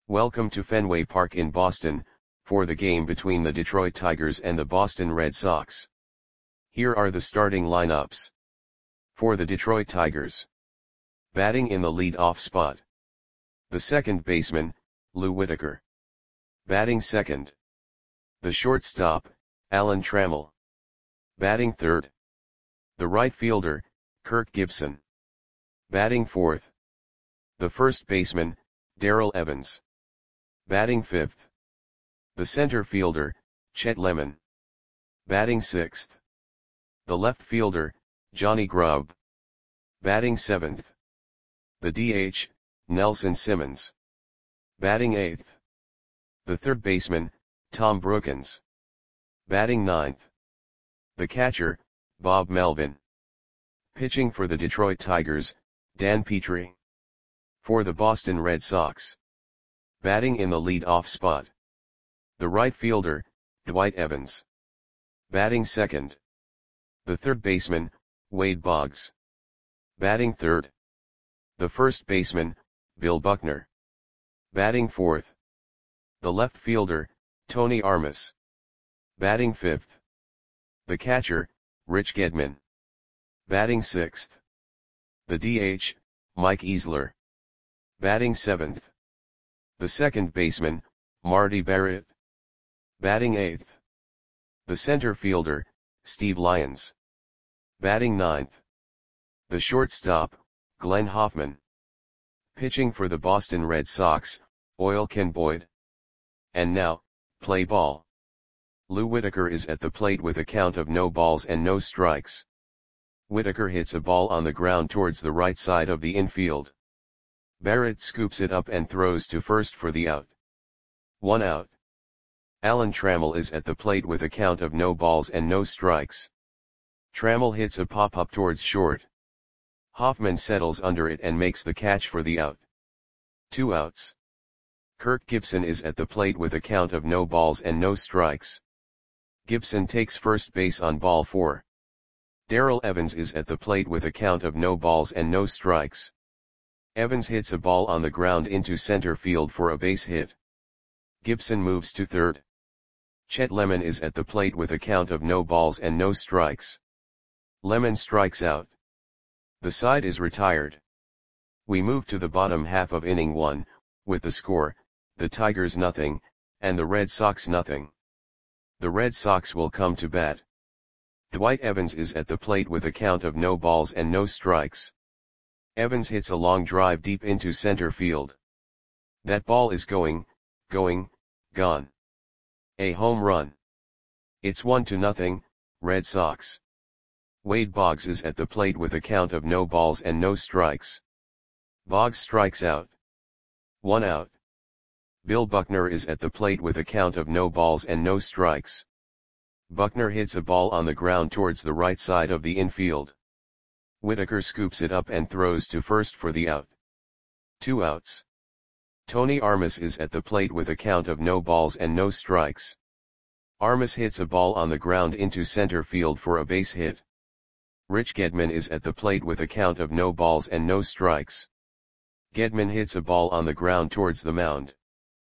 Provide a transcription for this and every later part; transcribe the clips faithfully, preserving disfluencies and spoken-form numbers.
Welcome to Fenway Park in Boston, for the game between the Detroit Tigers and the Boston Red Sox. Here are the starting lineups. For the Detroit Tigers. Batting in the lead-off spot. The second baseman, Lou Whitaker. Batting second. The shortstop, Alan Trammell. Batting third. The right fielder, Kirk Gibson. Batting fourth. The first baseman, Darrell Evans. Batting fifth. The center fielder, Chet Lemon. Batting sixth. The left fielder, Johnny Grubb. Batting seventh. The D H, Nelson Simmons. Batting eighth. The third baseman, Tom Brookens. Batting ninth. The catcher, Bob Melvin. Pitching for the Detroit Tigers, Dan Petry. For the Boston Red Sox. Batting in the lead-off spot. The right fielder, Dwight Evans. Batting second. The third baseman, Wade Boggs. Batting third. The first baseman, Bill Buckner. Batting fourth. The left fielder, Tony Armas. Batting fifth. The catcher, Rich Gedman. Batting sixth. The D H, Mike Easler. Batting seventh. The second baseman, Marty Barrett. Batting eighth. The center fielder, Steve Lyons. Batting ninth. The shortstop, Glenn Hoffman. Pitching for the Boston Red Sox, Oil Ken Boyd. And now, play ball. Lou Whitaker is at the plate with a count of no balls and no strikes. Whitaker hits a ball on the ground towards the right side of the infield. Barrett scoops it up and throws to first for the out. One out. Alan Trammell is at the plate with a count of no balls and no strikes. Trammell hits a pop-up towards short. Hoffman settles under it and makes the catch for the out. Two outs. Kirk Gibson is at the plate with a count of no balls and no strikes. Gibson takes first base on ball four. Darrell Evans is at the plate with a count of no balls and no strikes. Evans hits a ball on the ground into center field for a base hit. Gibson moves to third. Chet Lemon is at the plate with a count of no balls and no strikes. Lemon strikes out. The side is retired. We move to the bottom half of inning one, with the score, the Tigers nothing, and the Red Sox nothing. The Red Sox will come to bat. Dwight Evans is at the plate with a count of no balls and no strikes. Evans hits a long drive deep into center field. That ball is going, going, gone. A home run. It's one to nothing, Red Sox. Wade Boggs is at the plate with a count of no balls and no strikes. Boggs strikes out. One out. Bill Buckner is at the plate with a count of no balls and no strikes. Buckner hits a ball on the ground towards the right side of the infield. Whitaker scoops it up and throws to first for the out. Two outs. Tony Armas is at the plate with a count of no balls and no strikes. Armas hits a ball on the ground into center field for a base hit. Rich Gedman is at the plate with a count of no balls and no strikes. Gedman hits a ball on the ground towards the mound.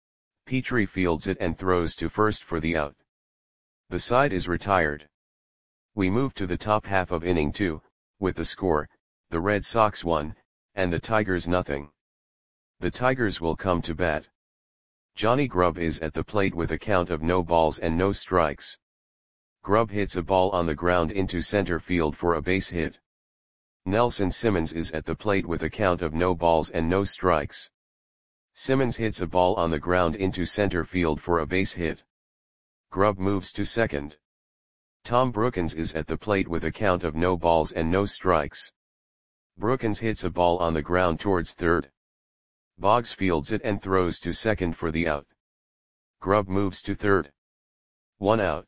Petry fields it and throws to first for the out. The side is retired. We move to the top half of inning two, with the score, the Red Sox one, and the Tigers nothing. The Tigers will come to bat. Johnny Grubb is at the plate with a count of no balls and no strikes. Grubb hits a ball on the ground into center field for a base hit. Nelson Simmons is at the plate with a count of no balls and no strikes. Simmons hits a ball on the ground into center field for a base hit. Grubb moves to second. Tom Brookens is at the plate with a count of no balls and no strikes. Brookens hits a ball on the ground towards third. Boggs fields it and throws to second for the out. Grubb moves to third. One out.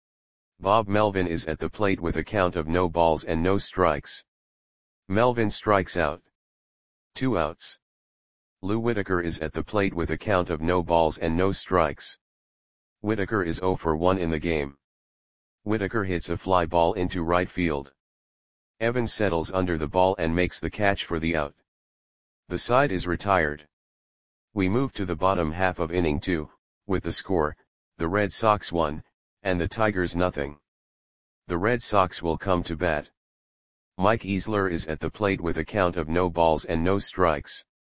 Bob Melvin is at the plate with a count of no balls and no strikes. Melvin strikes out. Two outs. Lou Whitaker is at the plate with a count of no balls and no strikes. Whitaker is zero for one in the game. Whitaker hits a fly ball into right field. Evans settles under the ball and makes the catch for the out. The side is retired. We move to the bottom half of inning two, with the score, the Red Sox one, and the Tigers nothing. The Red Sox will come to bat. Mike Easler is at the plate with a count of no balls and no strikes.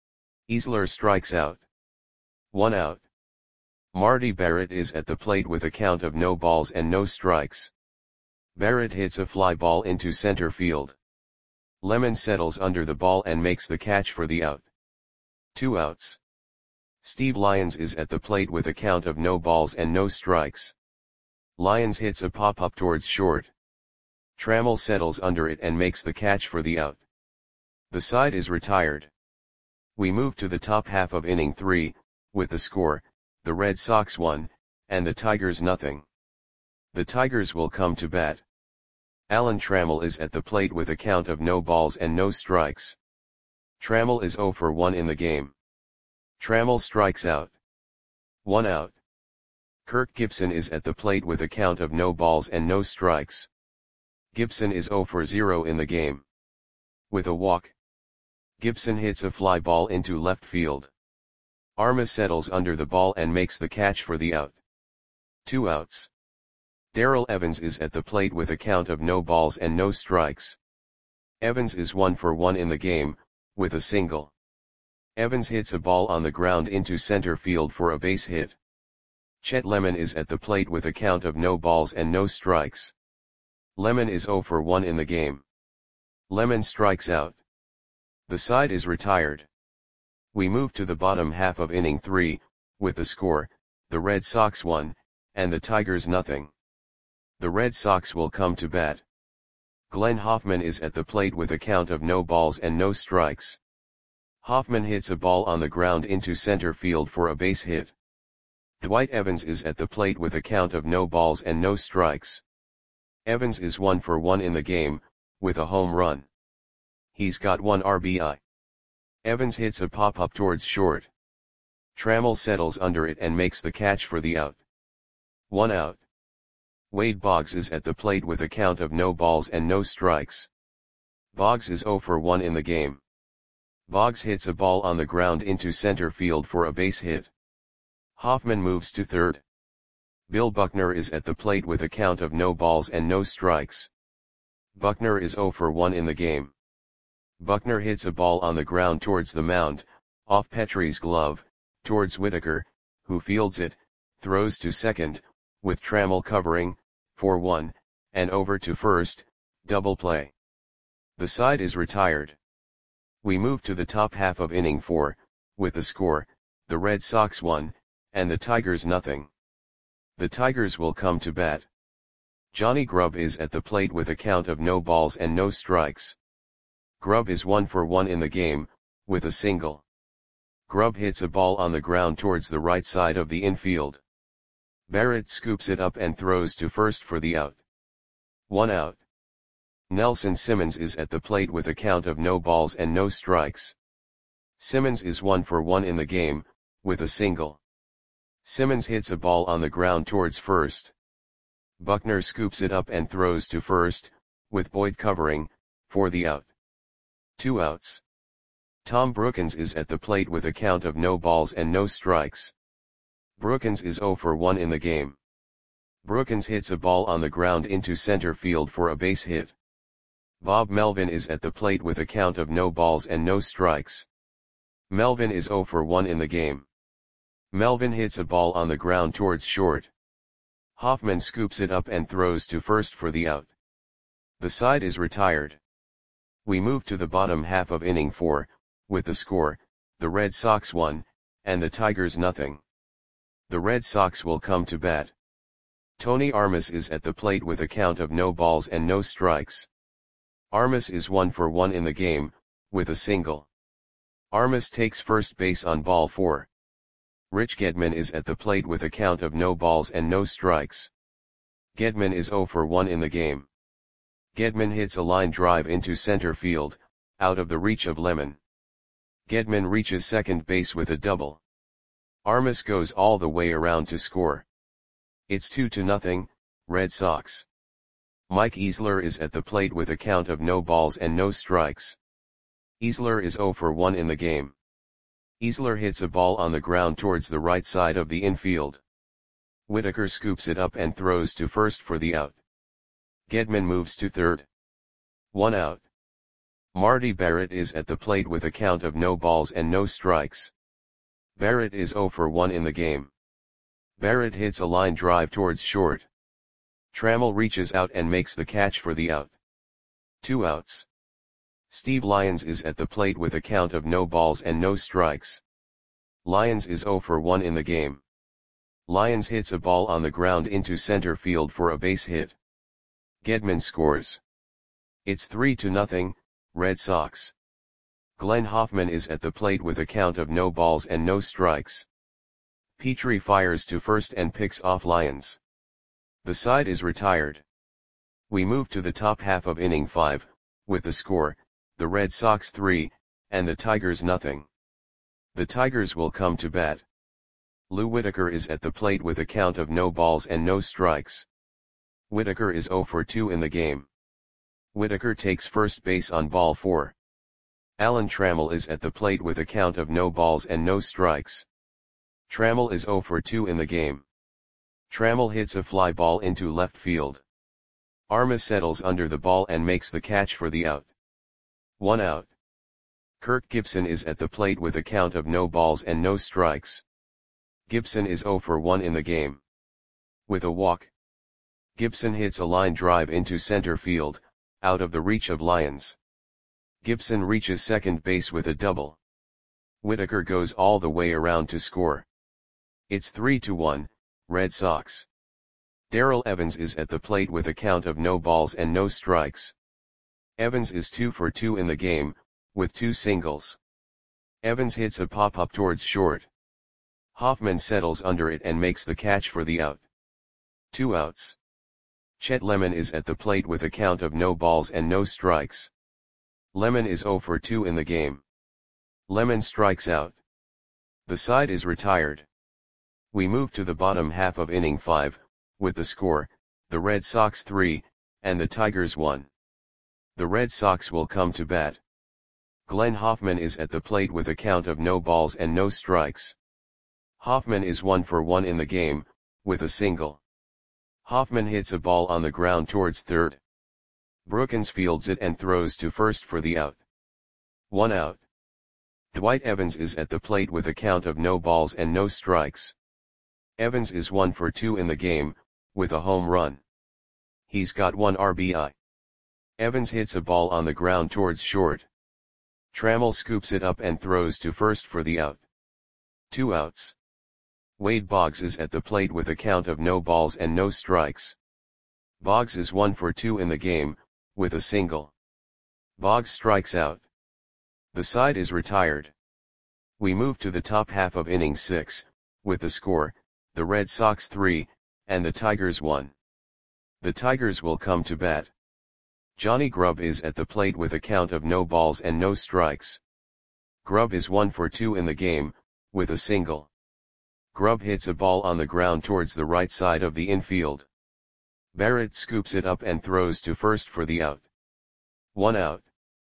Easler strikes out. One out. Marty Barrett is at the plate with a count of no balls and no strikes. Barrett hits a fly ball into center field. Lemon settles under the ball and makes the catch for the out. Two outs. Steve Lyons is at the plate with a count of no balls and no strikes. Lyons hits a pop-up towards short. Trammell settles under it and makes the catch for the out. The side is retired. We move to the top half of inning three, with the score, the Red Sox one, and the Tigers nothing. The Tigers will come to bat. Alan Trammell is at the plate with a count of no balls and no strikes. Trammell is oh for one in the game. Trammell strikes out. One out. Kirk Gibson is at the plate with a count of no balls and no strikes. Gibson is oh for zero in the game. With a walk, Gibson hits a fly ball into left field. Armas settles under the ball and makes the catch for the out. Two outs. Darrell Evans is at the plate with a count of no balls and no strikes. Evans is one for one in the game, with a single. Evans hits a ball on the ground into center field for a base hit. Chet Lemon is at the plate with a count of no balls and no strikes. Lemon is oh for one in the game. Lemon strikes out. The side is retired. We move to the bottom half of inning three, with the score, the Red Sox one, and the Tigers nothing. The Red Sox will come to bat. Glenn Hoffman is at the plate with a count of no balls and no strikes. Hoffman hits a ball on the ground into center field for a base hit. Dwight Evans is at the plate with a count of no balls and no strikes. Evans is one for one in the game, with a home run. He's got one R B I. Evans hits a pop-up towards short. Trammell settles under it and makes the catch for the out. One out. Wade Boggs is at the plate with a count of no balls and no strikes. Boggs is oh for one in the game. Boggs hits a ball on the ground into center field for a base hit. Hoffman moves to third. Bill Buckner is at the plate with a count of no balls and no strikes. Buckner is oh for one in the game. Buckner hits a ball on the ground towards the mound, off Petrie's glove, towards Whitaker, who fields it, throws to second, with Trammell covering, for one, and over to first, double play. The side is retired. We move to the top half of inning four, with the score, the Red Sox one, and the Tigers nothing. The Tigers will come to bat. Johnny Grubb is at the plate with a count of no balls and no strikes. Grubb is one for one in the game, with a single. Grubb hits a ball on the ground towards the right side of the infield. Barrett scoops it up and throws to first for the out. One out. Nelson Simmons is at the plate with a count of no balls and no strikes. Simmons is one for one in the game, with a single. Simmons hits a ball on the ground towards first. Buckner scoops it up and throws to first, with Boyd covering, for the out. Two outs. Tom Brookens is at the plate with a count of no balls and no strikes. Brookens is oh for one in the game. Brookens hits a ball on the ground into center field for a base hit. Bob Melvin is at the plate with a count of no balls and no strikes. Melvin is oh for one in the game. Melvin hits a ball on the ground towards short. Hoffman scoops it up and throws to first for the out. The side is retired. We move to the bottom half of inning four, with the score, the Red Sox one, and the Tigers nothing. The Red Sox will come to bat. Tony Armas is at the plate with a count of no balls and no strikes. Armas is one for one in the game, with a single. Armas takes first base on ball four. Rich Gedman is at the plate with a count of no balls and no strikes. Gedman is oh for one in the game. Gedman hits a line drive into center field, out of the reach of Lemon. Gedman reaches second base with a double. Armas goes all the way around to score. It's two to nothing, Red Sox. Mike Easler is at the plate with a count of no balls and no strikes. Easler is oh for one in the game. Easler hits a ball on the ground towards the right side of the infield. Whitaker scoops it up and throws to first for the out. Gedman moves to third. One out. Marty Barrett is at the plate with a count of no balls and no strikes. Barrett is zero for one in the game. Barrett hits a line drive towards short. Trammell reaches out and makes the catch for the out. Two outs. Steve Lyons is at the plate with a count of no balls and no strikes. Lyons is zero for one in the game. Lyons hits a ball on the ground into center field for a base hit. Gedman scores. It's three to nothing, Red Sox. Glenn Hoffman is at the plate with a count of no balls and no strikes. Petrie fires to first and picks off Lyons. The side is retired. We move to the top half of inning five, with the score, the Red Sox three, and the Tigers nothing. The Tigers will come to bat. Lou Whitaker is at the plate with a count of no balls and no strikes. Whitaker is zero for two in the game. Whitaker takes first base on ball four. Alan Trammell is at the plate with a count of no balls and no strikes. Trammell is zero for two in the game. Trammell hits a fly ball into left field. Armas settles under the ball and makes the catch for the out. One out. Kirk Gibson is at the plate with a count of no balls and no strikes. Gibson is zero for one in the game. With a walk, Gibson hits a line drive into center field, out of the reach of Lyons. Gibson reaches second base with a double. Whitaker goes all the way around to score. It's three to one, Red Sox. Darrell Evans is at the plate with a count of no balls and no strikes. Evans is two for two in the game, with two singles. Evans hits a pop-up towards short. Hoffman settles under it and makes the catch for the out. Two outs. Chet Lemon is at the plate with a count of no balls and no strikes. Lemon is zero for two in the game. Lemon strikes out. The side is retired. We move to the bottom half of inning five, with the score, the Red Sox three, and the Tigers one. The Red Sox will come to bat. Glenn Hoffman is at the plate with a count of no balls and no strikes. Hoffman is one for one in the game, with a single. Hoffman hits a ball on the ground towards third. Brookins fields it and throws to first for the out. One out. Dwight Evans is at the plate with a count of no balls and no strikes. Evans is one for two in the game, with a home run. He's got one R B I. Evans hits a ball on the ground towards short. Trammell scoops it up and throws to first for the out. Two outs. Wade Boggs is at the plate with a count of no balls and no strikes. Boggs is one for two in the game, with a single. Boggs strikes out. The side is retired. We move to the top half of inning six, with the score, the Red Sox three, and the Tigers one. The Tigers will come to bat. Johnny Grubb is at the plate with a count of no balls and no strikes. Grubb is one for two in the game, with a single. Grubb hits a ball on the ground towards the right side of the infield. Barrett scoops it up and throws to first for the out. One out.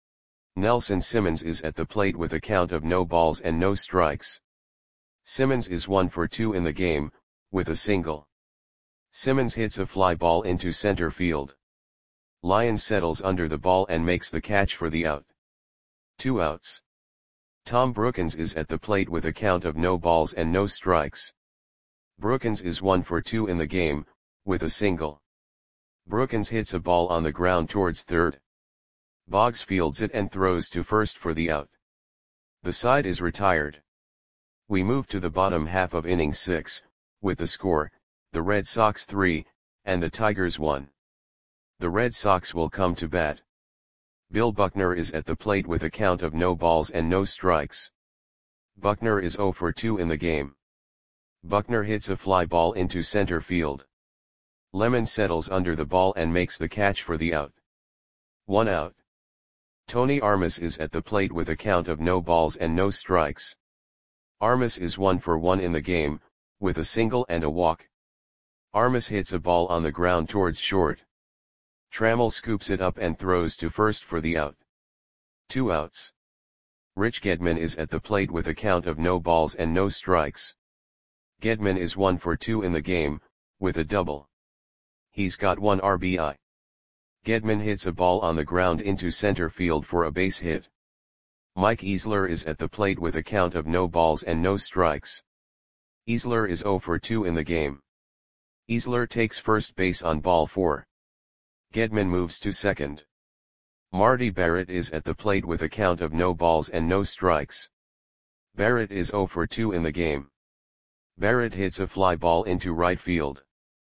Nelson Simmons is at the plate with a count of no balls and no strikes. Simmons is one for two in the game, with a single. Simmons hits a fly ball into center field. Lyons settles under the ball and makes the catch for the out. Two outs. Tom Brookins is at the plate with a count of no balls and no strikes. Brookins is one for two in the game, with a single. Brookins hits a ball on the ground towards third. Boggs fields it and throws to first for the out. The side is retired. We move to the bottom half of inning six, with the score, the Red Sox three, and the Tigers one. The Red Sox will come to bat. Bill Buckner is at the plate with a count of no balls and no strikes. Buckner is zero for two in the game. Buckner hits a fly ball into center field. Lemon settles under the ball and makes the catch for the out. One out. Tony Armas is at the plate with a count of no balls and no strikes. Armas is one for one in the game, with a single and a walk. Armas hits a ball on the ground towards short. Trammell scoops it up and throws to first for the out. Two outs. Rich Gedman is at the plate with a count of no balls and no strikes. Gedman is one for two in the game, with a double. He's got one R B I. Gedman hits a ball on the ground into center field for a base hit. Mike Easler is at the plate with a count of no balls and no strikes. Easler is zero for two in the game. Easler takes first base on ball four. Gedman moves to second. Marty Barrett is at the plate with a count of no balls and no strikes. Barrett is zero for two in the game. Barrett hits a fly ball into right field.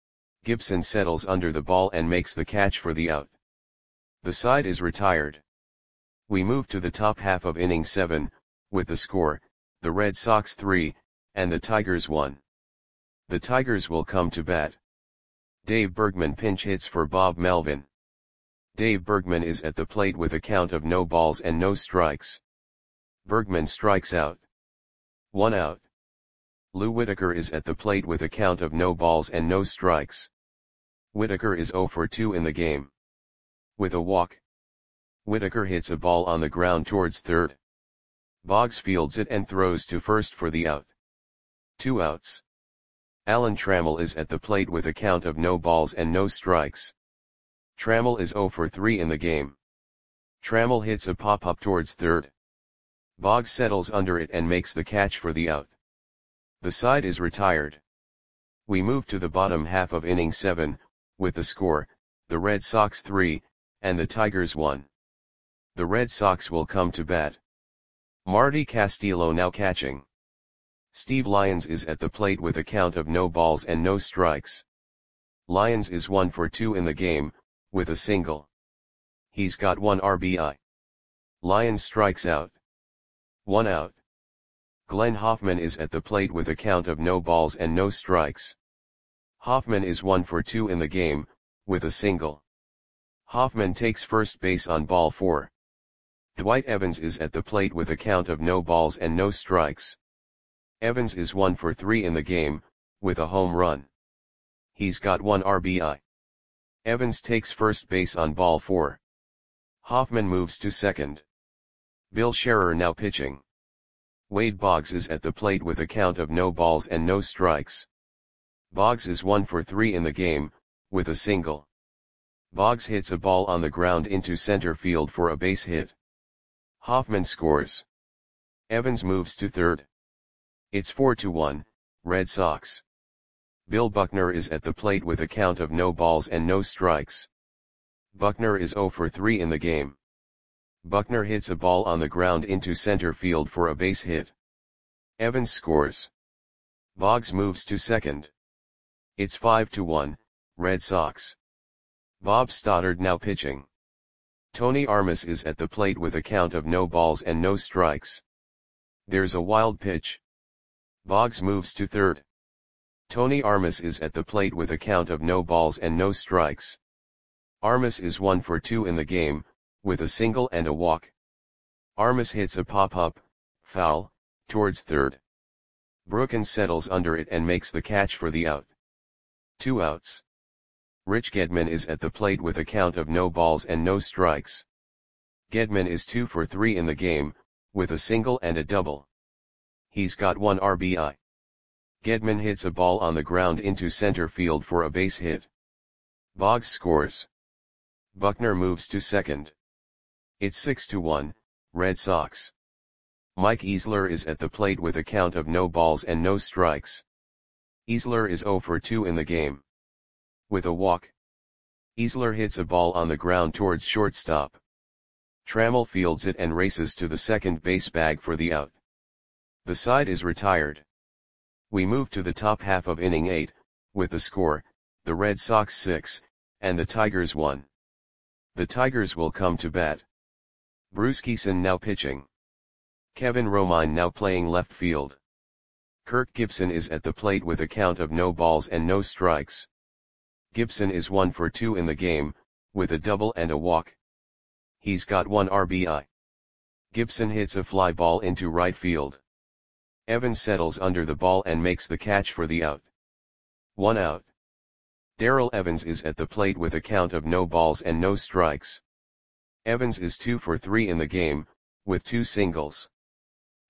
Gibson settles under the ball and makes the catch for the out. The side is retired. We move to the top half of inning seven, with the score, the Red Sox three, and the Tigers one. The Tigers will come to bat. Dave Bergman pinch hits for Bob Melvin. Dave Bergman is at the plate with a count of no balls and no strikes. Bergman strikes out. One out. Lou Whitaker is at the plate with a count of no balls and no strikes. Whitaker is zero for two in the game. With a walk. Whitaker hits a ball on the ground towards third. Boggs fields it and throws to first for the out. Two outs. Alan Trammell is at the plate with a count of no balls and no strikes. Trammell is zero for three in the game. Trammell hits a pop-up towards third. Boggs settles under it and makes the catch for the out. The side is retired. We move to the bottom half of inning seven, with the score, the Red Sox three, and the Tigers one. The Red Sox will come to bat. Marty Castillo now catching. Steve Lyons is at the plate with a count of no balls and no strikes. Lyons is one for two in the game, with a single. He's got one R B I. Lyons strikes out. One out. Glenn Hoffman is at the plate with a count of no balls and no strikes. Hoffman is one for two in the game, with a single. Hoffman takes first base on ball four. Dwight Evans is at the plate with a count of no balls and no strikes. Evans is one for three in the game, with a home run. He's got one R B I. Evans takes first base on ball four. Hoffman moves to second. Bill Scherer now pitching. Wade Boggs is at the plate with a count of no balls and no strikes. Boggs is one for three in the game, with a single. Boggs hits a ball on the ground into center field for a base hit. Hoffman scores. Evans moves to third. It's four to one, Red Sox. Bill Buckner is at the plate with a count of no balls and no strikes. Buckner is zero for three in the game. Buckner hits a ball on the ground into center field for a base hit. Evans scores. Boggs moves to second. It's five to one, Red Sox. Bob Stoddard now pitching. Tony Armas is at the plate with a count of no balls and no strikes. There's a wild pitch. Boggs moves to third. Tony Armas is at the plate with a count of no balls and no strikes. Armas is one for two in the game, with a single and a walk. Armas hits a pop-up, foul, towards third. Brookins settles under it and makes the catch for the out. Two outs. Rich Gedman is at the plate with a count of no balls and no strikes. Gedman is two for three in the game, with a single and a double. He's got one R B I. Gedman hits a ball on the ground into center field for a base hit. Boggs scores. Buckner moves to second. It's six to one, Red Sox. Mike Easler is at the plate with a count of no balls and no strikes. Easler is zero for two in the game. With a walk. Easler hits a ball on the ground towards shortstop. Trammell fields it and races to the second base bag for the out. The side is retired. We move to the top half of inning eight, with the score, the Red Sox six, and the Tigers one. The Tigers will come to bat. Bruce Kison now pitching. Kevin Romine now playing left field. Kirk Gibson is at the plate with a count of no balls and no strikes. Gibson is one for two in the game, with a double and a walk. He's got one R B I. Gibson hits a fly ball into right field. Evans settles under the ball and makes the catch for the out. One out. Darrell Evans is at the plate with a count of no balls and no strikes. Evans is two for three in the game, with two singles.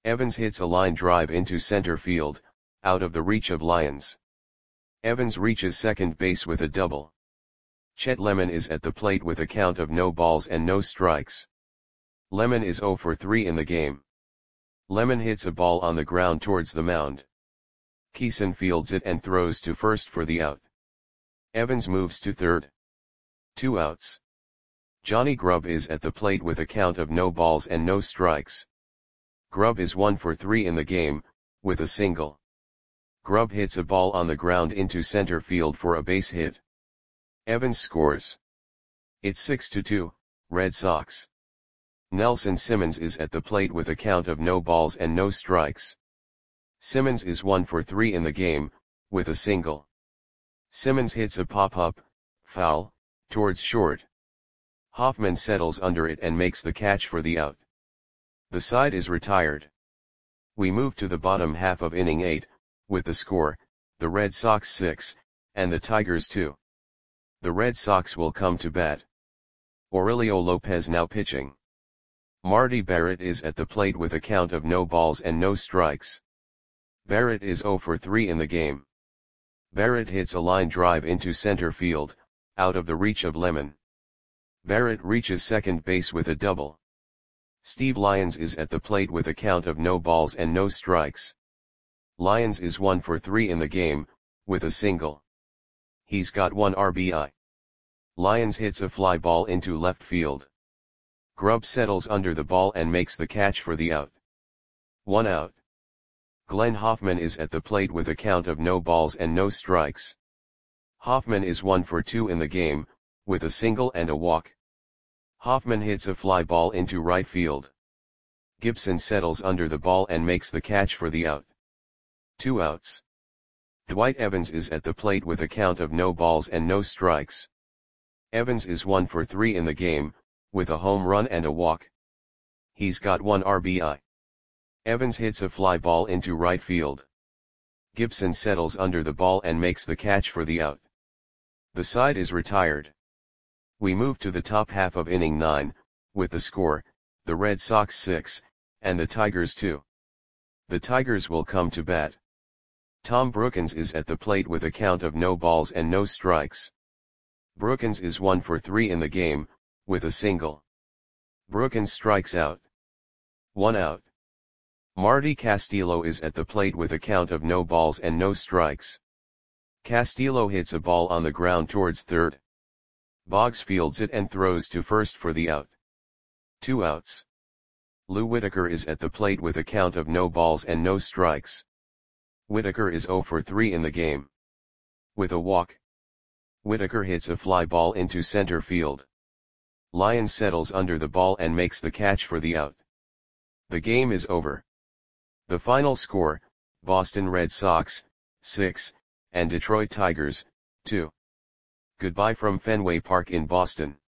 Evans hits a line drive into center field, out of the reach of Lyons. Evans reaches second base with a double. Chet Lemon is at the plate with a count of no balls and no strikes. Lemon is oh for three in the game. Lemon hits a ball on the ground towards the mound. Keeson fields it and throws to first for the out. Evans moves to third. Two outs. Johnny Grubb is at the plate with a count of no balls and no strikes. Grubb is one for three in the game, with a single. Grubb hits a ball on the ground into center field for a base hit. Evans scores. It's six to two, Red Sox. Nelson Simmons is at the plate with a count of no balls and no strikes. Simmons is one for three in the game, with a single. Simmons hits a pop-up, foul, towards short. Hoffman settles under it and makes the catch for the out. The side is retired. We move to the bottom half of inning eight, with the score, the Red Sox six, and the Tigers two. The Red Sox will come to bat. Aurelio Lopez now pitching. Marty Barrett is at the plate with a count of no balls and no strikes. Barrett is oh for three in the game. Barrett hits a line drive into center field, out of the reach of Lemon. Barrett reaches second base with a double. Steve Lyons is at the plate with a count of no balls and no strikes. Lyons is one for three in the game, with a single. He's got one R B I. Lyons hits a fly ball into left field. Grubb settles under the ball and makes the catch for the out. One out. Glenn Hoffman is at the plate with a count of no balls and no strikes. Hoffman is one for two in the game, with a single and a walk. Hoffman hits a fly ball into right field. Gibson settles under the ball and makes the catch for the out. Two outs. Dwight Evans is at the plate with a count of no balls and no strikes. Evans is one for three in the game, with a home run and a walk. He's got one R B I. Evans hits a fly ball into right field. Gibson settles under the ball and makes the catch for the out. The side is retired. We move to the top half of inning nine, with the score, the Red Sox six, and the Tigers two. The Tigers will come to bat. Tom Brookins is at the plate with a count of no balls and no strikes. Brookins is one for three in the game, with a single. Brookins strikes out. One out. Marty Castillo is at the plate with a count of no balls and no strikes. Castillo hits a ball on the ground towards third. Boggs fields it and throws to first for the out. Two outs. Lou Whitaker is at the plate with a count of no balls and no strikes. Whitaker is oh for three in the game. With a walk. Whitaker hits a fly ball into center field. Lyons settles under the ball and makes the catch for the out. The game is over. The final score, Boston Red Sox, six, and Detroit Tigers, two. Goodbye from Fenway Park in Boston.